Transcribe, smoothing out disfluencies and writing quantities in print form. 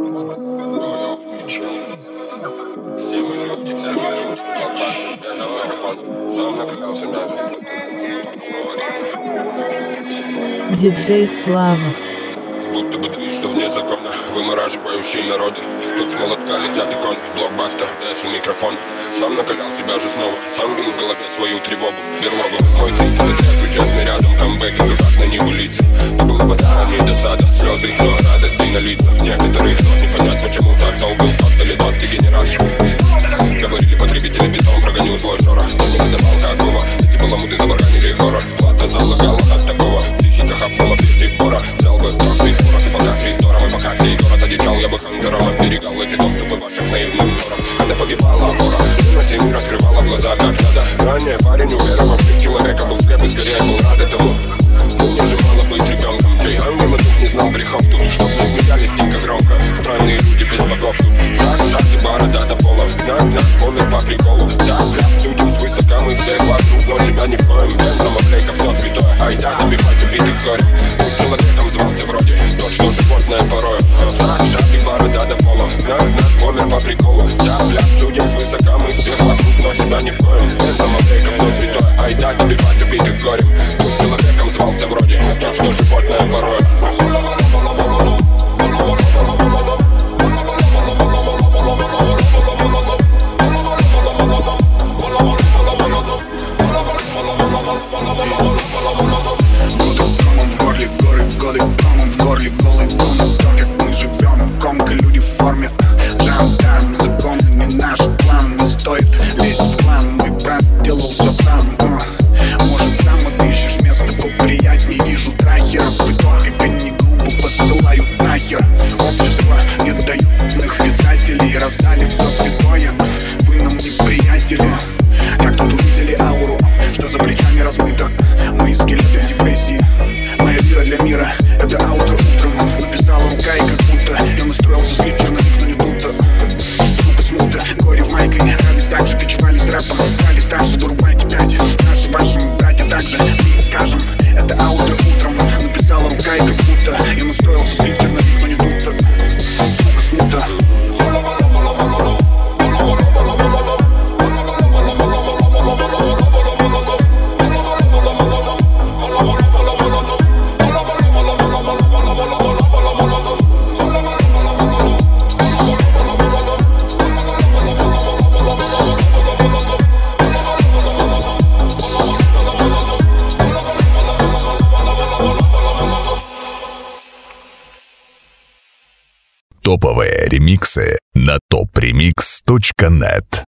Диджей Слава. Будто бы движ, что вне закона, вымораживающий народы. Тут с молотка летят иконы, блокбастер, дэс у микрофона. Сам накалял себя же снова, сам бил в голове свою тревогу, берлогу. Мой трик, это трезвый, честный рядом, камбэк из ужасной небылицы. То была вода, а не досада, слезы, но радости на лицах. Некоторых не понять, почему так зол был тот или тот дегенерат. Говорили потребители бетон, прогоню злой шорох. Но не выдавал какого, эти баламуты забаранили город. Плата залагала от такого, психика хапнула перебора. Взял бы трог перебора, ты пока коридором. И пока сей город одичал, я бы хантером оберегал эти доступы ваших наивных взоров. Она погибала опора, на сей мир открывала глаза как надо. Ранее парень, уверовавший в человека, был слеп и скорее был рад этому. Ну не же мало быть ребенком, чей ангел и дух не знал грехов тут. Чтоб не смеялись дико громко, странные люди без богов тут. Шаг, и борода до пола, гнать, помер по приколу. Тяп, судим свысока, мы все вокруг, но себя ни в коем. Бензом, облейка, все святое, айда добивать убитых горь. Тут человеком звался вроде тот, что животное порой. Шаг, и борода до пола, гнать, помер по приколу. Тяп, судим свысока, мы все вокруг, но себя ни в коем. Бензом, облейка, все святое, айда добивать убитых горь. Тут человеком звался вроде тот, что животное порой. Общество не дают умных писателей, раздали все святое. Вы нам не приятели. Как тут увидели ауру, что за плечами размыто. Мои скелеты в депрессии, моя вера для мира. Это аутро утром написала рука, и как будто я настроился слить черновик, но не тут-то. Сука, смута, горе в майке. Радость так же кочевали с рэпом, стали старше, дорубайте пять. Наши ваши братья также, мы скажем. Это аутро утром написала рука, и как будто я настроился слить черновик, но не тут-то. Сука, смута. Топовые ремиксы на topremix.net.